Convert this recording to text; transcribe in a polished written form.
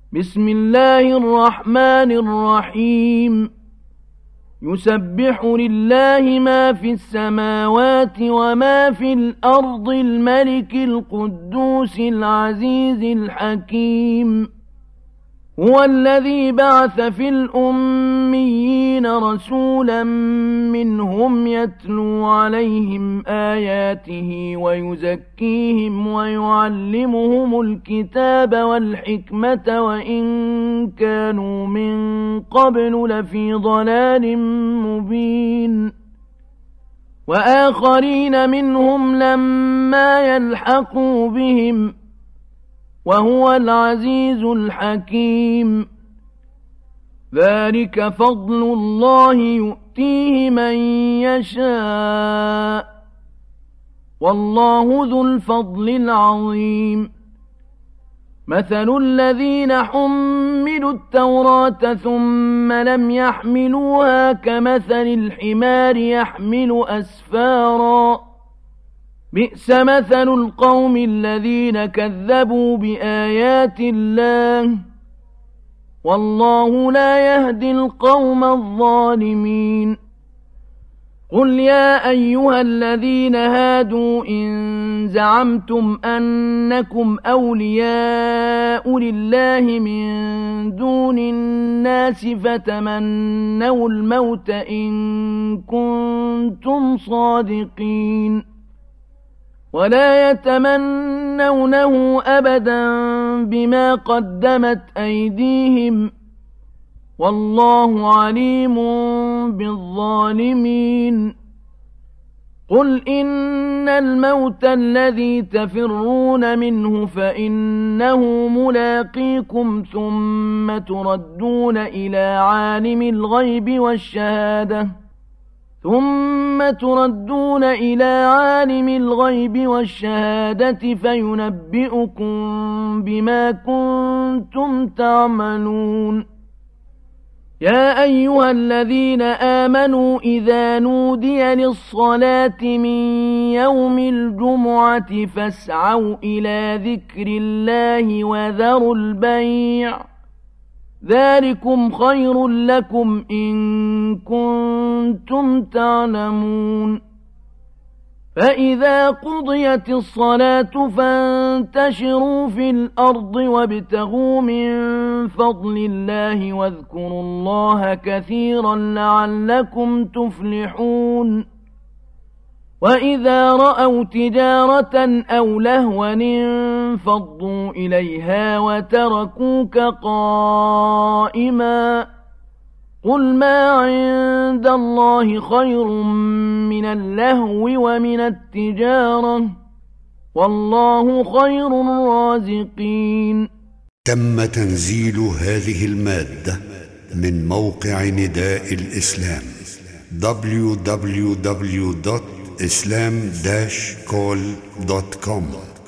بسم الله الرحمن الرحيم يسبح لله ما في السماوات وما في الأرض الملك القدوس العزيز الحكيم هو الذي بعث في الأميين رسولا منهم يتلو عليهم آياته ويزكيهم ويعلمهم الكتاب والحكمة وإن كانوا من قبل لفي ضلال مبين وآخرين منهم لما يلحقوا بهم وهو العزيز الحكيم ذلك فضل الله يؤتيه من يشاء والله ذو الفضل العظيم مثل الذين حملوا التوراة ثم لم يحملوها كمثل الحمار يحمل أسفاراً بئس مثل القوم الذين كذبوا بآيات الله والله لا يهدي القوم الظالمين قل يا أيها الذين هادوا إن زعمتم أنكم أولياء لله من دون الناس فتمنوا الموت إن كنتم صادقين ولا يتمنونه أبدا بما قدمت أيديهم والله عليم بالظالمين قل إن الموت الذي تفرون منه فإنه ملاقيكم ثم تردون إلى عالم الغيب والشهادة فينبئكم بما كنتم تعملون يا أيها الذين آمنوا إذا نودي للصلاة من يوم الجمعة فاسعوا إلى ذكر الله وذروا البيع ذلكم خير لكم إن كنتم تعلمون فإذا قضيت الصلاة فانتشروا في الأرض وابتغوا من فضل الله واذكروا الله كثيرا لعلكم تفلحون وإذا رأوا تجارة أو لهوا انفضوا إليها وتركوك قائما قل ما عند الله خير من اللهو ومن التجارة والله خير الرازقين. تم تنزيل هذه المادة من موقع نداء الإسلام www.islam-call.com